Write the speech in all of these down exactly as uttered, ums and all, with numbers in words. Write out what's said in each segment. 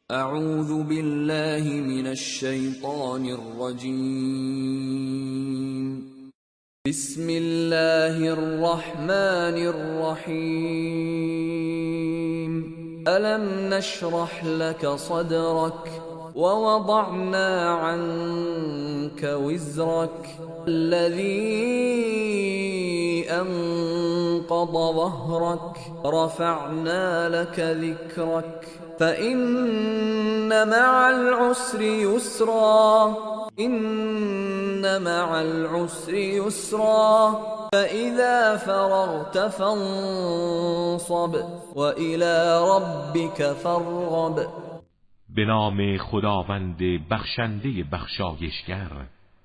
اعوذ بالله من الشیطان الرجیم. بسم الله الرحمن الرحیم. الم نشرح لك صدرك ووضعنا عنك وزرك الذي أنقض ظهرك رفعنا لك ذكرك فإن مع العسر يسرا إن مع العسر يسرا فإذا فرغت فانصب وإلى ربك فارغب. به نام خداوند بخشنده بخشایشگر.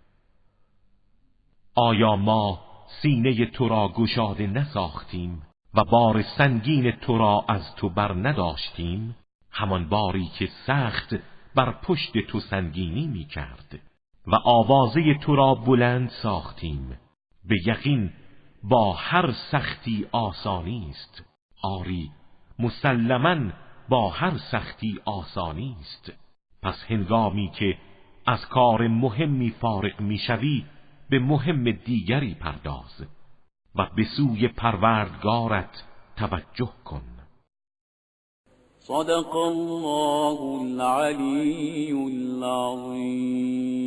آیا ما سینه تو را گشاده نساختیم و بار سنگین تو را از تو بر نداشتیم؟ همان باری که سخت بر پشت تو سنگینی می کرد و آوازه تو را بلند ساختیم. به یقین با هر سختی آسانی است. آری مسلماً با هر سختی آسانی است. پس هنگامی که از کار مهمی فارغ میشوی به مهم دیگری پرداز و به سوی پروردگارت توجه کن. صدق الله العلی العظیم.